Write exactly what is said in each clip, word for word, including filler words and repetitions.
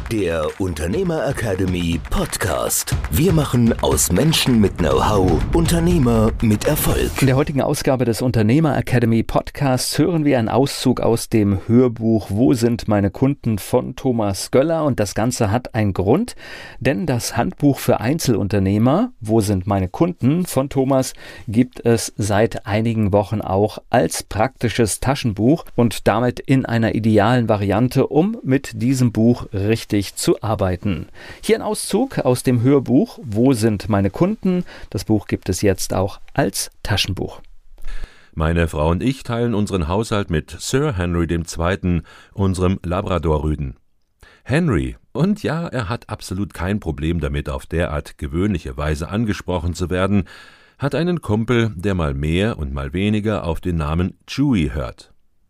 Der Unternehmer Academy Podcast. Wir machen aus Menschen mit Know-how Unternehmer mit Erfolg. In der heutigen Ausgabe des Unternehmer Academy Podcasts hören wir einen Auszug aus dem Hörbuch Wo sind meine Kunden von Thomas Göller, und das Ganze hat einen Grund, denn das Handbuch für Einzelunternehmer Wo sind meine Kunden von Thomas gibt es seit einigen Wochen auch als praktisches Taschenbuch und damit in einer idealen Variante, um mit diesem Buch richtig zu arbeiten. Hier ein Auszug aus dem Hörbuch Wo sind meine Kunden? Das Buch gibt es jetzt auch als Taschenbuch. Meine Frau und ich teilen unseren Haushalt mit Sir Henry der Zweite., unserem Labrador-Rüden. Henry, und ja, er hat absolut kein Problem damit, auf derart gewöhnliche Weise angesprochen zu werden, hat einen Kumpel, der mal mehr und mal weniger auf den Namen Chewie hört.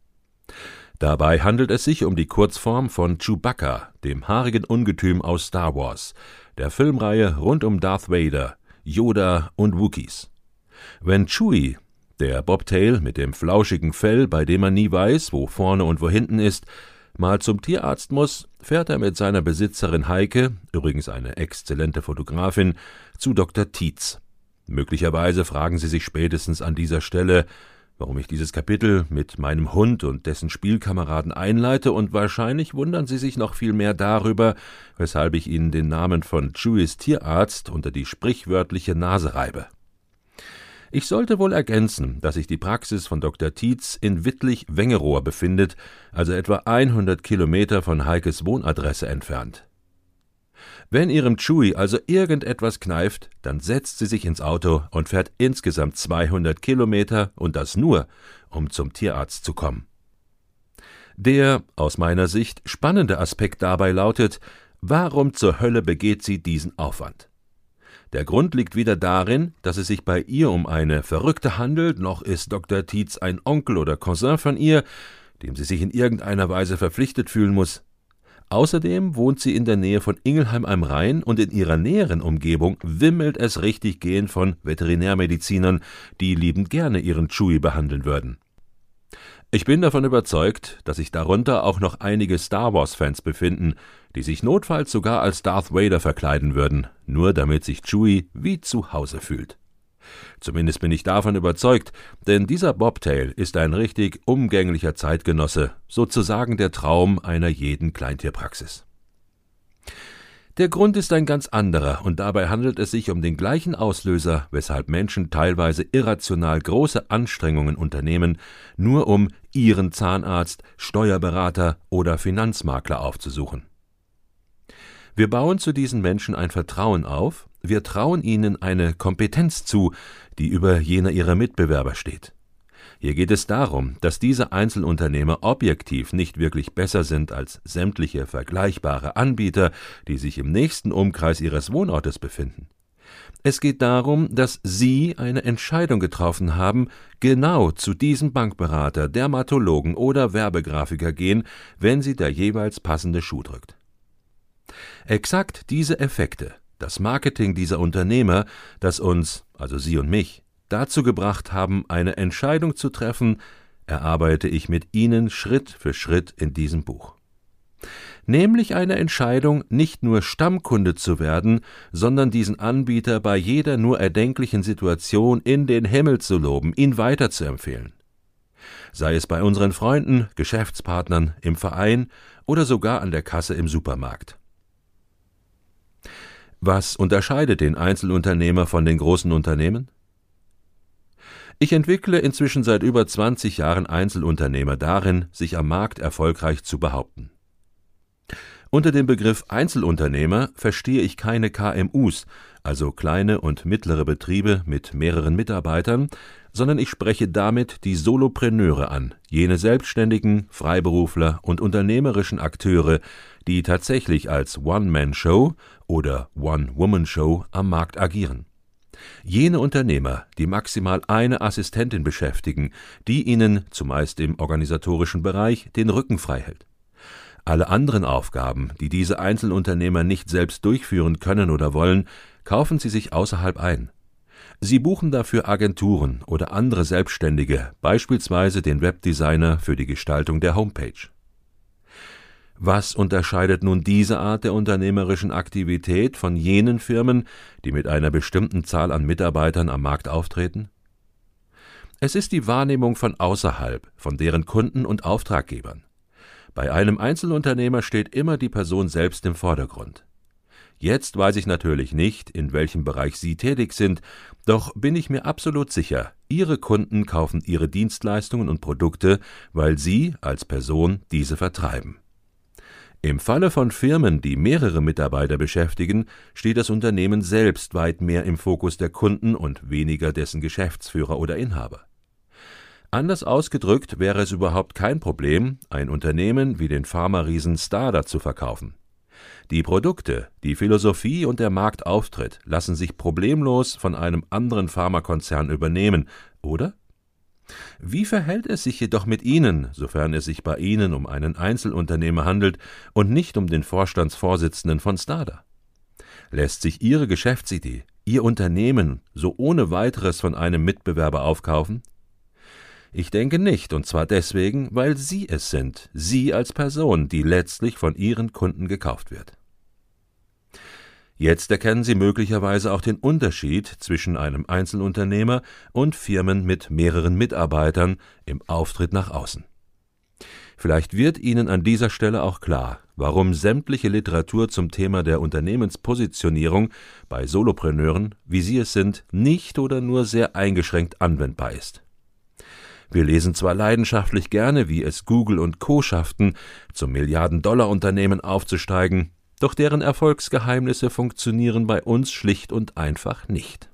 Dabei handelt es sich um die Kurzform von Chewbacca, dem haarigen Ungetüm aus Star Wars, der Filmreihe rund um Darth Vader, Yoda und Wookiees. Wenn Chewie, der Bobtail mit dem flauschigen Fell, bei dem man nie weiß, wo vorne und wo hinten ist, mal zum Tierarzt muss, fährt er mit seiner Besitzerin Heike, übrigens eine exzellente Fotografin, zu Doktor Tietz. Möglicherweise fragen Sie sich spätestens an dieser Stelle, warum ich dieses Kapitel mit meinem Hund und dessen Spielkameraden einleite, und wahrscheinlich wundern Sie sich noch viel mehr darüber, weshalb ich Ihnen den Namen von Chewies Tierarzt unter die sprichwörtliche Nase reibe. Ich sollte wohl ergänzen, dass sich die Praxis von Doktor Tietz in Wittlich-Wengerohr befindet, also etwa hundert Kilometer von Heikes Wohnadresse entfernt. Wenn ihrem Chewie also irgendetwas kneift, dann setzt sie sich ins Auto und fährt insgesamt zweihundert Kilometer, und das nur, um zum Tierarzt zu kommen. Der, aus meiner Sicht, spannende Aspekt dabei lautet, warum zur Hölle begeht sie diesen Aufwand? Der Grund liegt wieder darin, dass es sich bei ihr um eine Verrückte handelt, noch ist Doktor Tietz ein Onkel oder Cousin von ihr, dem sie sich in irgendeiner Weise verpflichtet fühlen muss. Außerdem wohnt sie in der Nähe von Ingelheim am Rhein, und in ihrer näheren Umgebung wimmelt es richtiggehend von Veterinärmedizinern, die liebend gerne ihren Chewie behandeln würden. Ich bin davon überzeugt, dass sich darunter auch noch einige Star-Wars-Fans befinden, die sich notfalls sogar als Darth Vader verkleiden würden, nur damit sich Chewie wie zu Hause fühlt. Zumindest bin ich davon überzeugt, denn dieser Bobtail ist ein richtig umgänglicher Zeitgenosse, sozusagen der Traum einer jeden Kleintierpraxis. Der Grund ist ein ganz anderer, und dabei handelt es sich um den gleichen Auslöser, weshalb Menschen teilweise irrational große Anstrengungen unternehmen, nur um ihren Zahnarzt, Steuerberater oder Finanzmakler aufzusuchen. Wir bauen zu diesen Menschen ein Vertrauen auf, wir trauen ihnen eine Kompetenz zu, die über jener ihrer Mitbewerber steht. Hier geht es darum, dass diese Einzelunternehmer objektiv nicht wirklich besser sind als sämtliche vergleichbare Anbieter, die sich im nächsten Umkreis ihres Wohnortes befinden. Es geht darum, dass Sie eine Entscheidung getroffen haben, genau zu diesem Bankberater, Dermatologen oder Werbegrafiker gehen, wenn Sie der jeweils passende Schuh drückt. Exakt diese Effekte, das Marketing dieser Unternehmer, das uns, also Sie und mich, dazu gebracht haben, eine Entscheidung zu treffen, erarbeite ich mit Ihnen Schritt für Schritt in diesem Buch. Nämlich eine Entscheidung, nicht nur Stammkunde zu werden, sondern diesen Anbieter bei jeder nur erdenklichen Situation in den Himmel zu loben, ihn weiterzuempfehlen. Sei es bei unseren Freunden, Geschäftspartnern, im Verein oder sogar an der Kasse im Supermarkt. Was unterscheidet den Einzelunternehmer von den großen Unternehmen? Ich entwickle inzwischen seit über zwanzig Jahren Einzelunternehmer darin, sich am Markt erfolgreich zu behaupten. Unter dem Begriff Einzelunternehmer verstehe ich keine K M Us, also kleine und mittlere Betriebe mit mehreren Mitarbeitern, sondern ich spreche damit die Solopreneure an, jene Selbstständigen, Freiberufler und unternehmerischen Akteure, die tatsächlich als One-Man-Show oder One-Woman-Show am Markt agieren. Jene Unternehmer, die maximal eine Assistentin beschäftigen, die ihnen, zumeist im organisatorischen Bereich, den Rücken frei hält. Alle anderen Aufgaben, die diese Einzelunternehmer nicht selbst durchführen können oder wollen, kaufen sie sich außerhalb ein. Sie buchen dafür Agenturen oder andere Selbstständige, beispielsweise den Webdesigner für die Gestaltung der Homepage. Was unterscheidet nun diese Art der unternehmerischen Aktivität von jenen Firmen, die mit einer bestimmten Zahl an Mitarbeitern am Markt auftreten? Es ist die Wahrnehmung von außerhalb, von deren Kunden und Auftraggebern. Bei einem Einzelunternehmer steht immer die Person selbst im Vordergrund. Jetzt weiß ich natürlich nicht, in welchem Bereich Sie tätig sind, doch bin ich mir absolut sicher, Ihre Kunden kaufen Ihre Dienstleistungen und Produkte, weil Sie als Person diese vertreiben. Im Falle von Firmen, die mehrere Mitarbeiter beschäftigen, steht das Unternehmen selbst weit mehr im Fokus der Kunden und weniger dessen Geschäftsführer oder Inhaber. Anders ausgedrückt wäre es überhaupt kein Problem, ein Unternehmen wie den Pharma-Riesen Stada zu verkaufen. Die Produkte, die Philosophie und der Marktauftritt lassen sich problemlos von einem anderen Pharmakonzern übernehmen, oder? Wie verhält es sich jedoch mit Ihnen, sofern es sich bei Ihnen um einen Einzelunternehmer handelt und nicht um den Vorstandsvorsitzenden von Stada? Lässt sich Ihre Geschäftsidee, Ihr Unternehmen so ohne weiteres von einem Mitbewerber aufkaufen? Ich denke nicht, und zwar deswegen, weil Sie es sind, Sie als Person, die letztlich von Ihren Kunden gekauft wird. Jetzt erkennen Sie möglicherweise auch den Unterschied zwischen einem Einzelunternehmer und Firmen mit mehreren Mitarbeitern im Auftritt nach außen. Vielleicht wird Ihnen an dieser Stelle auch klar, warum sämtliche Literatur zum Thema der Unternehmenspositionierung bei Solopreneuren, wie Sie es sind, nicht oder nur sehr eingeschränkt anwendbar ist. Wir lesen zwar leidenschaftlich gerne, wie es Google und Co. schafften, zum Milliarden-Dollar-Unternehmen aufzusteigen, doch deren Erfolgsgeheimnisse funktionieren bei uns schlicht und einfach nicht.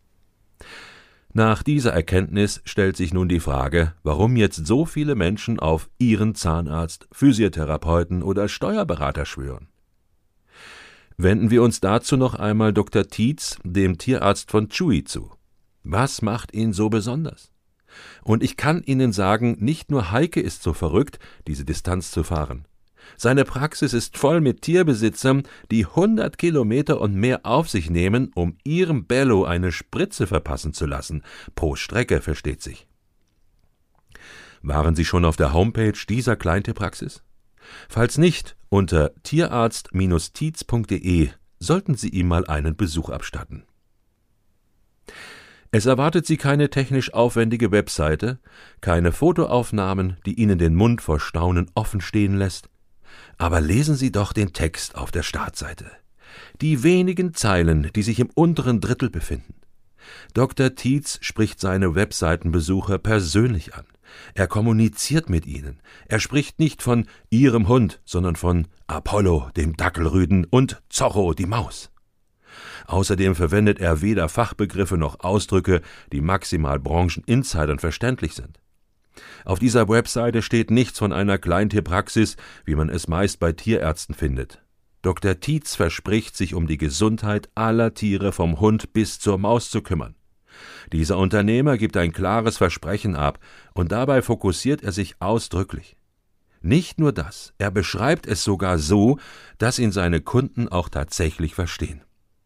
Nach dieser Erkenntnis stellt sich nun die Frage, warum jetzt so viele Menschen auf ihren Zahnarzt, Physiotherapeuten oder Steuerberater schwören. Wenden wir uns dazu noch einmal Doktor Tietz, dem Tierarzt von Chewy, zu. Was macht ihn so besonders? Und ich kann Ihnen sagen, nicht nur Heike ist so verrückt, diese Distanz zu fahren. Seine Praxis ist voll mit Tierbesitzern, die hundert Kilometer und mehr auf sich nehmen, um ihrem Bello eine Spritze verpassen zu lassen. Pro Strecke, versteht sich. Waren Sie schon auf der Homepage dieser Kleintierpraxis? Falls nicht, unter tierarzt Bindestrich tietz Punkt de sollten Sie ihm mal einen Besuch abstatten. Es erwartet Sie keine technisch aufwendige Webseite, keine Fotoaufnahmen, die Ihnen den Mund vor Staunen offen stehen lässt. Aber lesen Sie doch den Text auf der Startseite. Die wenigen Zeilen, die sich im unteren Drittel befinden. Doktor Tietz spricht seine Webseitenbesucher persönlich an. Er kommuniziert mit ihnen. Er spricht nicht von Ihrem Hund, sondern von Apollo, dem Dackelrüden, und Zorro, die Maus. Außerdem verwendet er weder Fachbegriffe noch Ausdrücke, die maximal Brancheninsidern verständlich sind. Auf dieser Webseite steht nichts von einer Kleintierpraxis, wie man es meist bei Tierärzten findet. Doktor Tietz verspricht, sich um die Gesundheit aller Tiere vom Hund bis zur Maus zu kümmern. Dieser Unternehmer gibt ein klares Versprechen ab, und dabei fokussiert er sich ausdrücklich. Nicht nur das, er beschreibt es sogar so, dass ihn seine Kunden auch tatsächlich verstehen.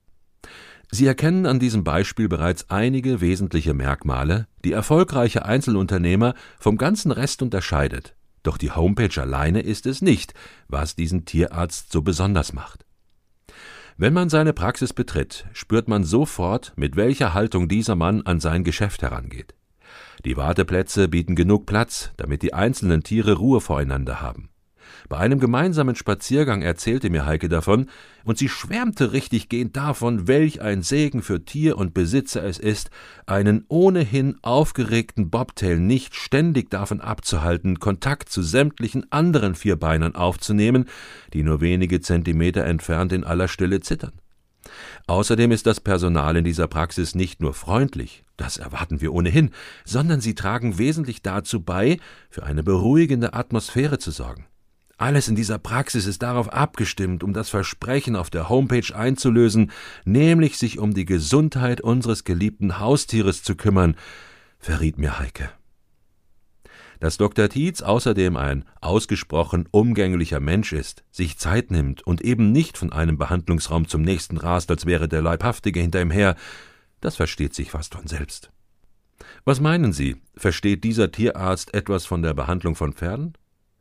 Sie erkennen an diesem Beispiel bereits einige wesentliche Merkmale, die erfolgreiche Einzelunternehmer vom ganzen Rest unterscheidet. Doch die Homepage alleine ist es nicht, was diesen Tierarzt so besonders macht. Wenn man seine Praxis betritt, spürt man sofort, mit welcher Haltung dieser Mann an sein Geschäft herangeht. Die Warteplätze bieten genug Platz, damit die einzelnen Tiere Ruhe voreinander haben. Bei einem gemeinsamen Spaziergang erzählte mir Heike davon, und sie schwärmte richtiggehend davon, welch ein Segen für Tier und Besitzer es ist, einen ohnehin aufgeregten Bobtail nicht ständig davon abzuhalten, Kontakt zu sämtlichen anderen Vierbeinern aufzunehmen, die nur wenige Zentimeter entfernt in aller Stille zittern. Außerdem ist das Personal in dieser Praxis nicht nur freundlich, das erwarten wir ohnehin, sondern sie tragen wesentlich dazu bei, für eine beruhigende Atmosphäre zu sorgen. Alles in dieser Praxis ist darauf abgestimmt, um das Versprechen auf der Homepage einzulösen, nämlich sich um die Gesundheit unseres geliebten Haustieres zu kümmern, verriet mir Heike. Dass Doktor Tietz außerdem ein ausgesprochen umgänglicher Mensch ist, sich Zeit nimmt und eben nicht von einem Behandlungsraum zum nächsten rast, als wäre der Leibhaftige hinter ihm her, das versteht sich fast von selbst. Was meinen Sie, versteht dieser Tierarzt etwas von der Behandlung von Pferden?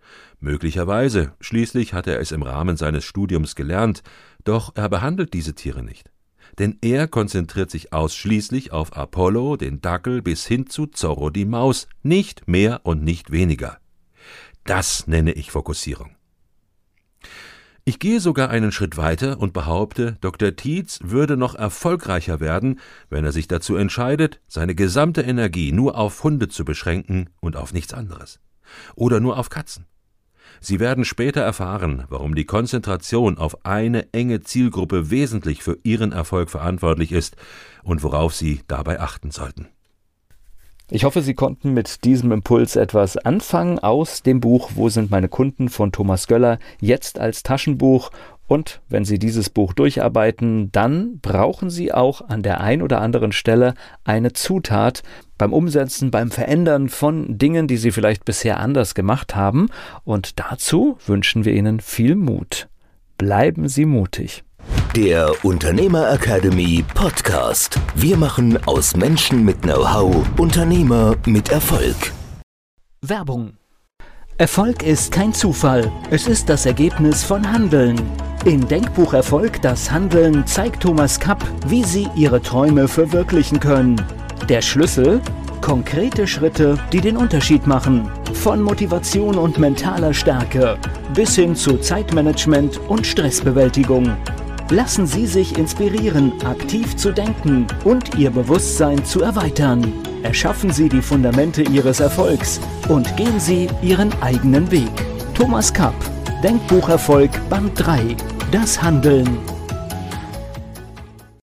Möglicherweise, schließlich hat er es im Rahmen seines Studiums gelernt, doch er behandelt diese Tiere nicht. Denn er konzentriert sich ausschließlich auf Apollo, den Dackel, bis hin zu Zorro, die Maus, nicht mehr und nicht weniger. Das nenne ich Fokussierung. Ich gehe sogar einen Schritt weiter und behaupte, Doktor Tietz würde noch erfolgreicher werden, wenn er sich dazu entscheidet, seine gesamte Energie nur auf Hunde zu beschränken und auf nichts anderes. Oder nur auf Katzen. Sie werden später erfahren, warum die Konzentration auf eine enge Zielgruppe wesentlich für ihren Erfolg verantwortlich ist und worauf Sie dabei achten sollten. Ich hoffe, Sie konnten mit diesem Impuls etwas anfangen aus dem Buch Wo sind meine Kunden von Thomas Göller, jetzt als Taschenbuch. Und wenn Sie dieses Buch durcharbeiten, dann brauchen Sie auch an der ein oder anderen Stelle eine Zutat beim Umsetzen, beim Verändern von Dingen, die Sie vielleicht bisher anders gemacht haben. Und dazu wünschen wir Ihnen viel Mut. Bleiben Sie mutig. Der Unternehmer Academy Podcast. Wir machen aus Menschen mit Know-how Unternehmer mit Erfolg. Werbung. Erfolg ist kein Zufall. Es ist das Ergebnis von Handeln. In Denkbuch Erfolg, das Handeln, zeigt Thomas Kapp, wie Sie Ihre Träume verwirklichen können. Der Schlüssel? Konkrete Schritte, die den Unterschied machen. Von Motivation und mentaler Stärke bis hin zu Zeitmanagement und Stressbewältigung. Lassen Sie sich inspirieren, aktiv zu denken und Ihr Bewusstsein zu erweitern. Erschaffen Sie die Fundamente Ihres Erfolgs und gehen Sie Ihren eigenen Weg. Thomas Kapp, Denkbuch Erfolg Band drei. Das Handeln.